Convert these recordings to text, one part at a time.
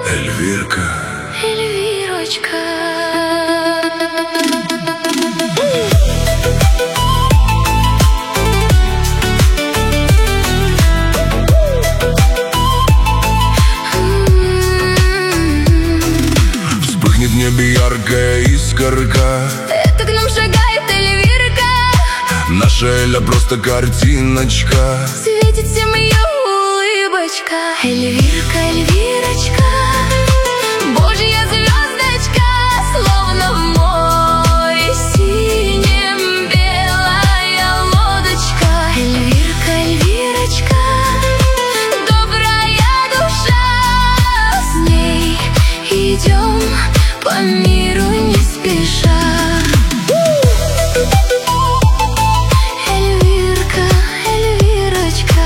Эльвирка, Эльвирочка. вспыхнет в небе яркая искорка. Это к нам шагает Эльвирка. Наша Эля просто картиночка. Светит всем ее улыбочка. Эльвирка, Эльвирочка, Божья звездочка, словно в море синем белая лодочка. Эльвирка, Эльвирочка, добрая душа, с ней идем по миру не спеша. Эльвирка, Эльвирочка.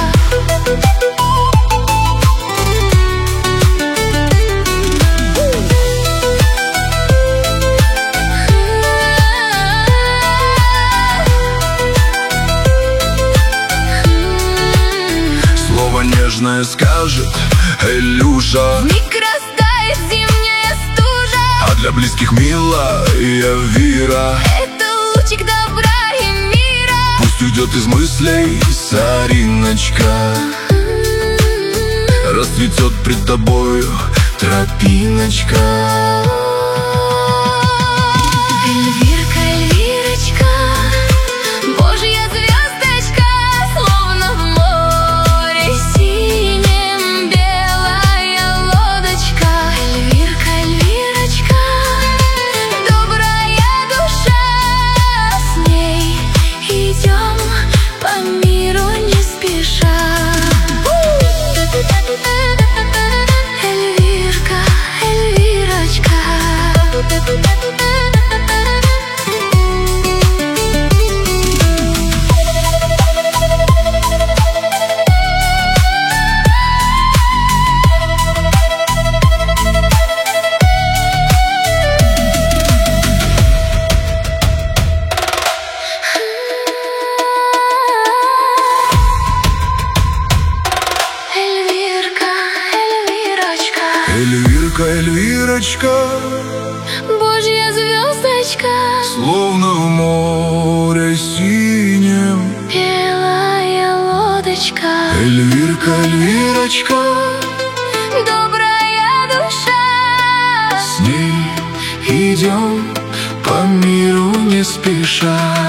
Слово нежное скажет Элюша, Миг растает зимняя стужа. а для близких милая Вира. Это лучик добра и мира. Пусть уйдет из мыслей сориночка, расцветет пред тобою тропиночка. Эльвирка, Эльвирочка, Божья звездочка, словно в море синем белая лодочка. Эльвирка, Эльвирочка, добрая душа, с ней идем по миру не спеша. Эльвирка, Эльвирочка. Эльвирка, Эльвирочка, Эльвирка, Эльвирочка, Божья звездочка, словно в море синем. белая лодочка. Эльвирка, Эльвирочка, Добрая душа, с ней идем по миру не спеша.